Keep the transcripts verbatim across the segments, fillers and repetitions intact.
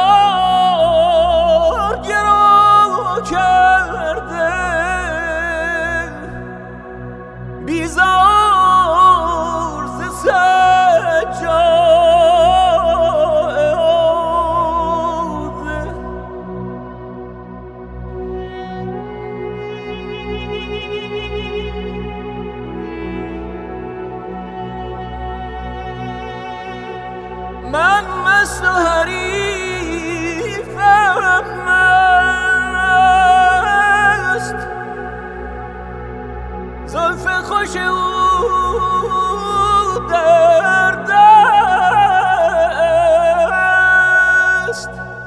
بیزار گرو کرده، بیزار ز سجاده. من مست و حریفم مست، زلف خوش او در دست،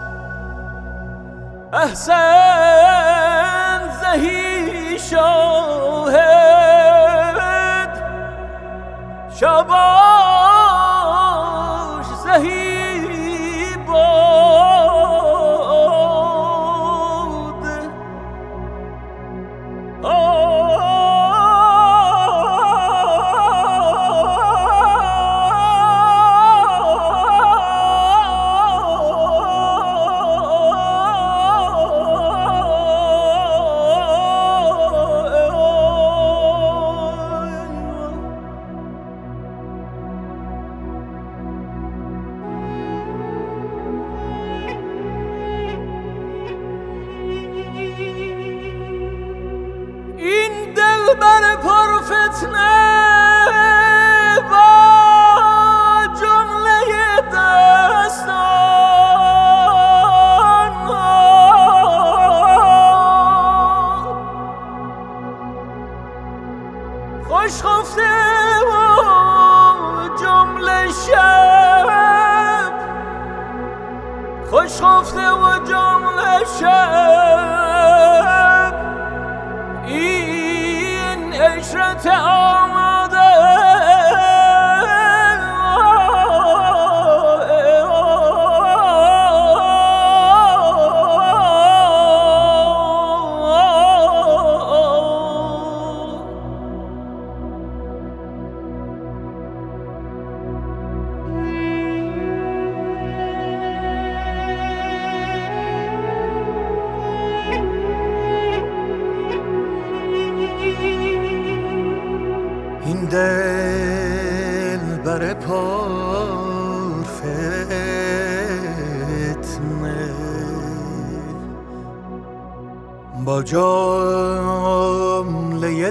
احسن زهی شاهد، شاباش زهی باده. بر پر فتنه با جمله دستان، خوش خفته و جمله شب، خوش خفته و جمله شب، این عشرت آماده. این دل بر پر فتنه با جمله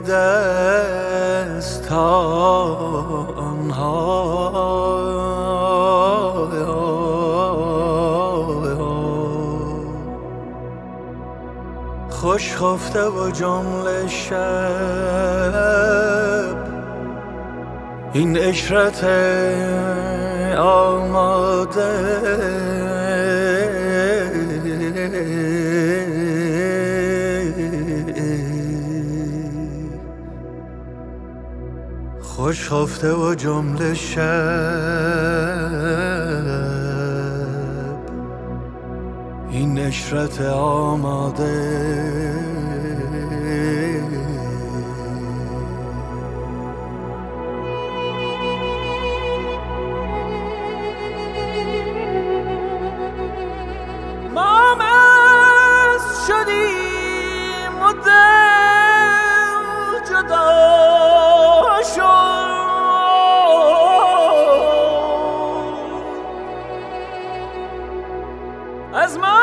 دستان ها، خوش خفته و جمله شب، این عشرت آماده. خوش خفته و جمله شب، این عشرت آماده. ما مست شدیم و دل جدا شد، از ما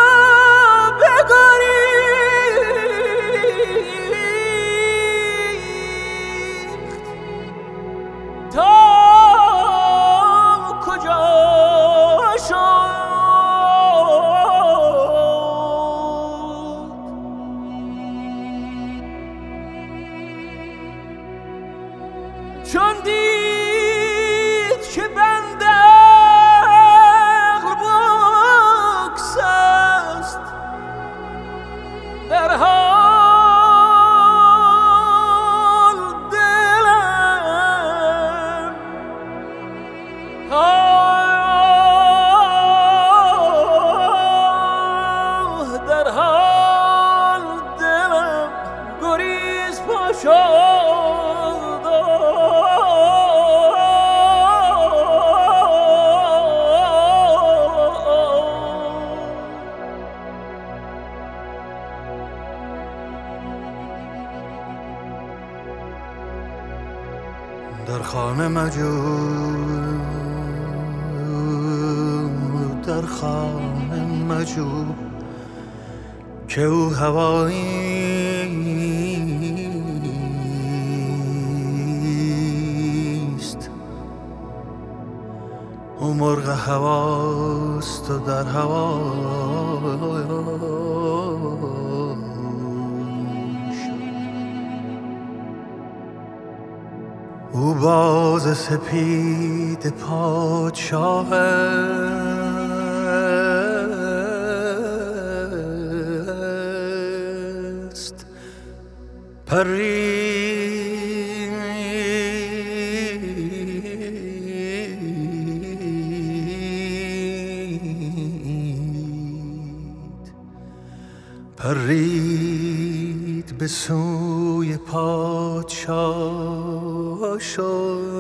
بگریخت تا کجا شد. چون دید که بنده عقل بگسل، در خانه مجو، در خانه مجو که او هواییست، او مرغ هواست و در هوا او باز سپید پادشاه است، پرید پرید به سوی پادشاه شد.